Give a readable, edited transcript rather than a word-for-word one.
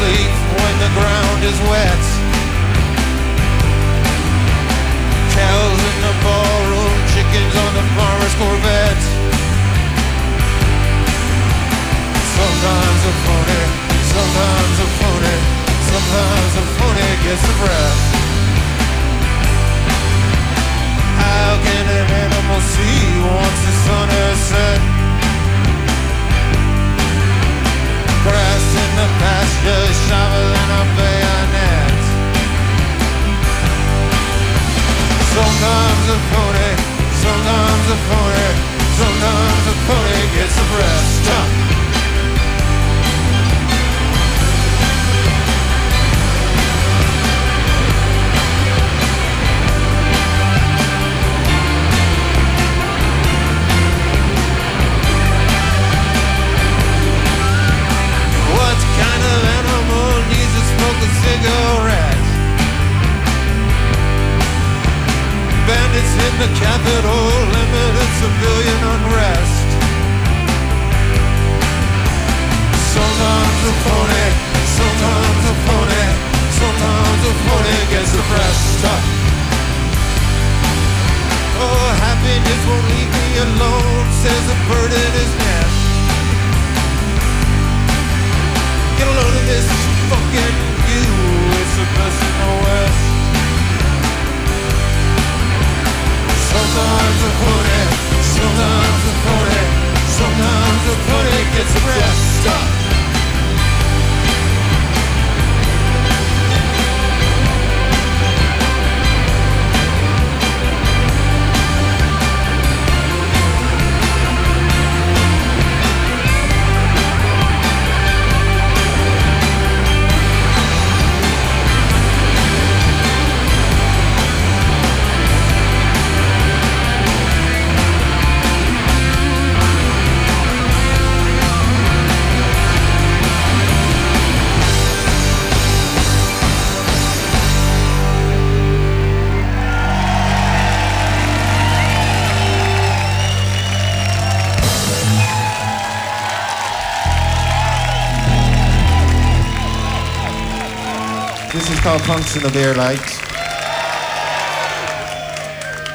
leaf when the ground is wet. Cows in the ballroom, chickens on the farmer's Corvette. Sometimes a phony, sometimes a phony, sometimes a phony gets the breath. How can an animal see once the sun has set? Grass in the pasture, shovel and a bayonet. Sometimes a phony, sometimes a phony, sometimes a phony gets the breast. Cigarette. Bandits in the Capitol, limited civilian unrest. Sometimes a phony, sometimes a phony, sometimes a phony gets the breast. Oh, happiness won't leave me alone, says a bird in his nest. Get a load of this fucking it's the best in the West. Sometimes a phony, sometimes a phony, sometimes a phony gets the breast. This is called Punks in the Beer Light.